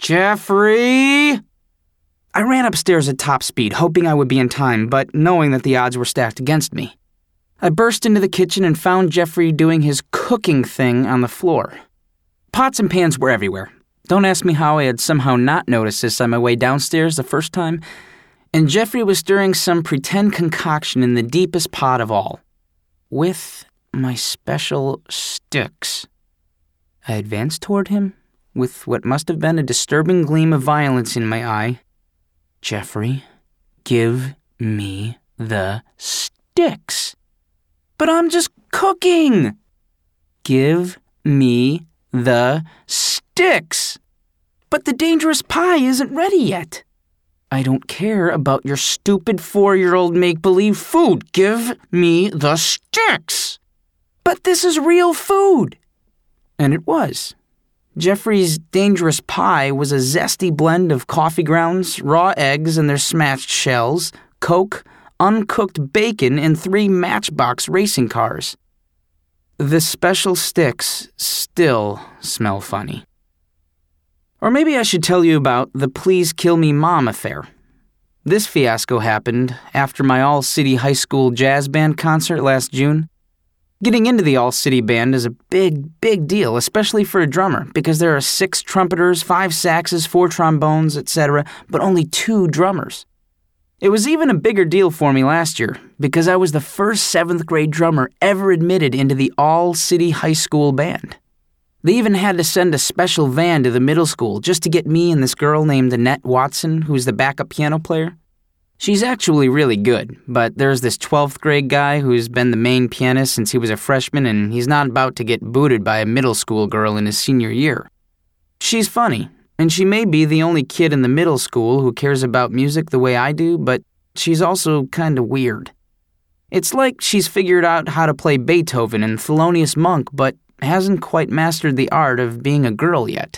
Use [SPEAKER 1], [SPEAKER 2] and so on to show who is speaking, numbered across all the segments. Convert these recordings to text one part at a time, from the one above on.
[SPEAKER 1] Jeffrey! I ran upstairs at top speed, hoping I would be in time, but knowing that the odds were stacked against me. I burst into the kitchen and found Jeffrey doing his cooking thing on the floor. Pots and pans were everywhere. Don't ask me how I had somehow not noticed this on my way downstairs the first time. And Jeffrey was stirring some pretend concoction in the deepest pot of all. With my special sticks. I advanced toward him, with what must have been a disturbing gleam of violence in my eye. Jeffrey, give me the sticks. But I'm just cooking. Give me the sticks. But the dangerous pie isn't ready yet. I don't care about your stupid 4-year-old make-believe food. Give me the sticks. But this is real food. And it was. Jeffrey's dangerous pie was a zesty blend of coffee grounds, raw eggs and their smashed shells, Coke, uncooked bacon, and 3 Matchbox racing cars. The special sticks still smell funny. Or maybe I should tell you about the Please Kill Me Mom affair. This fiasco happened after my All-City High School jazz band concert last June. Getting into the All-City band is a big deal, especially for a drummer, because there are 6 trumpeters, 5 saxes, 4 trombones, etc., but only 2 drummers. It was even a bigger deal for me last year, because I was the first 7th grade drummer ever admitted into the All-City High School band. They even had to send a special van to the middle school just to get me and this girl named Annette Watson, who's the backup piano player. She's actually really good, but there's this 12th grade guy who's been the main pianist since he was a freshman, and he's not about to get booted by a middle school girl in his senior year. She's funny, and she may be the only kid in the middle school who cares about music the way I do, but she's also kinda weird. It's like she's figured out how to play Beethoven and Thelonious Monk, but hasn't quite mastered the art of being a girl yet.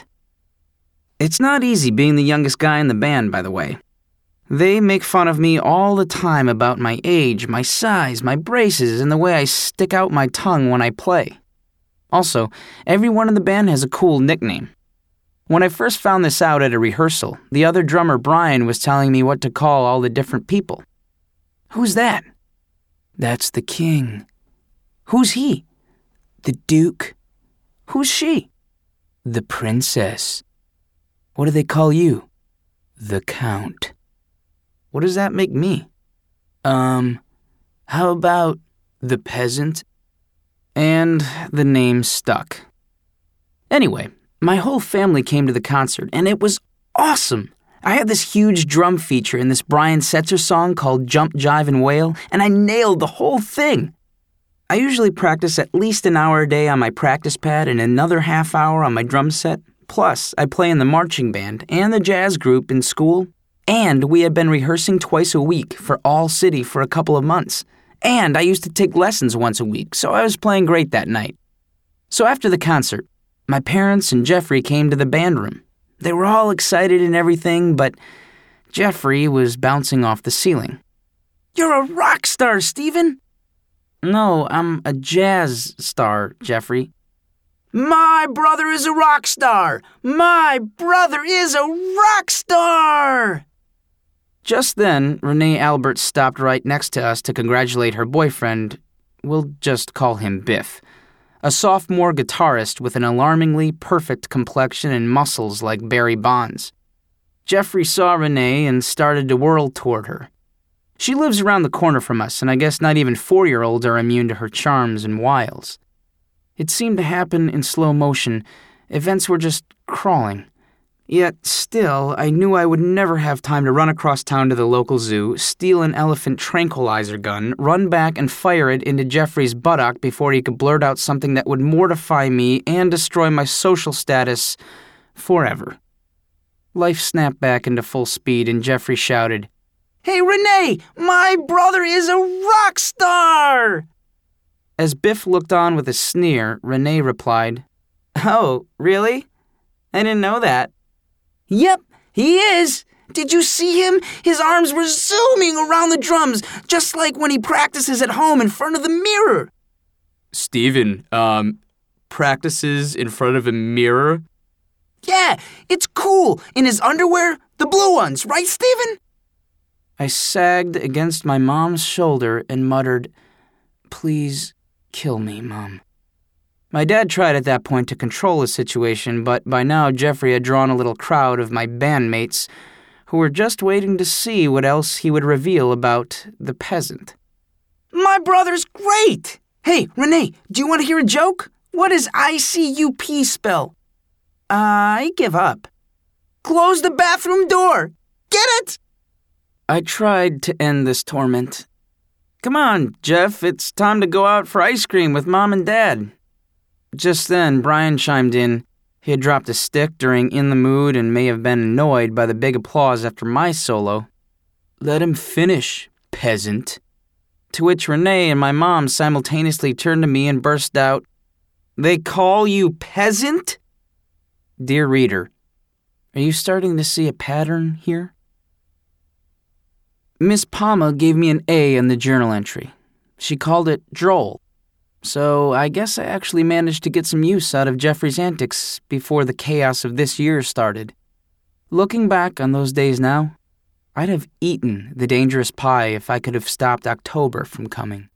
[SPEAKER 1] It's not easy being the youngest guy in the band, by the way. They make fun of me all the time about my age, my size, my braces, and the way I stick out my tongue when I play. Also, everyone in the band has a cool nickname. When I first found this out at a rehearsal, the other drummer, Brian, was telling me what to call all the different people. Who's that? That's the king. Who's he? The Duke. Who's she? The princess. What do they call you? The Count. What does that make me? How about the peasant? And the name stuck. Anyway, my whole family came to the concert, and it was awesome. I had this huge drum feature in this Brian Setzer song called Jump, Jive, and Wail, and I nailed the whole thing. I usually practice at least an hour a day on my practice pad and another half hour on my drum set. Plus, I play in the marching band and the jazz group in school. And we had been rehearsing twice a week for All-City for a couple of months. And I used to take lessons once a week, so I was playing great that night. So after the concert, my parents and Jeffrey came to the band room. They were all excited and everything, but Jeffrey was bouncing off the ceiling. You're a rock star, Steven! No, I'm a jazz star, Jeffrey. My brother is a rock star! My brother is a rock star! Just then, Renee Albert stopped right next to us to congratulate her boyfriend, we'll just call him Biff, a sophomore guitarist with an alarmingly perfect complexion and muscles like Barry Bonds. Jeffrey saw Renee and started to whirl toward her. She lives around the corner from us, and I guess not even 4-year-olds are immune to her charms and wiles. It seemed to happen in slow motion. Events were just crawling. Yet still, I knew I would never have time to run across town to the local zoo, steal an elephant tranquilizer gun, run back and fire it into Jeffrey's buttock before he could blurt out something that would mortify me and destroy my social status forever. Life snapped back into full speed, and Jeffrey shouted, "Hey, Renee! My brother is a rock star!" As Biff looked on with a sneer, Renee replied, "Oh, really? I didn't know that." "Yep, he is. Did you see him? His arms were zooming around the drums, just like when he practices at home in front of the mirror."
[SPEAKER 2] Steven, practices in front of a mirror?
[SPEAKER 1] Yeah, it's cool. In his underwear, the blue ones, right, Steven? I sagged against my mom's shoulder and muttered, "Please kill me, Mom." My dad tried at that point to control the situation, but by now Jeffrey had drawn a little crowd of my bandmates who were just waiting to see what else he would reveal about the peasant. My brother's great! Hey, Renee, do you want to hear a joke? What does ICUP spell? I give up. Close the bathroom door! Get it? I tried to end this torment. Come on, Jeff, it's time to go out for ice cream with Mom and Dad. Just then, Brian chimed in. He had dropped a stick during In the Mood and may have been annoyed by the big applause after my solo. Let him finish, peasant. To which Renee and my mom simultaneously turned to me and burst out, They call you peasant? Dear reader, are you starting to see a pattern here? Miss Palma gave me an A in the journal entry. She called it droll. So I guess I actually managed to get some use out of Jeffrey's antics before the chaos of this year started. Looking back on those days now, I'd have eaten the dangerous pie if I could have stopped October from coming.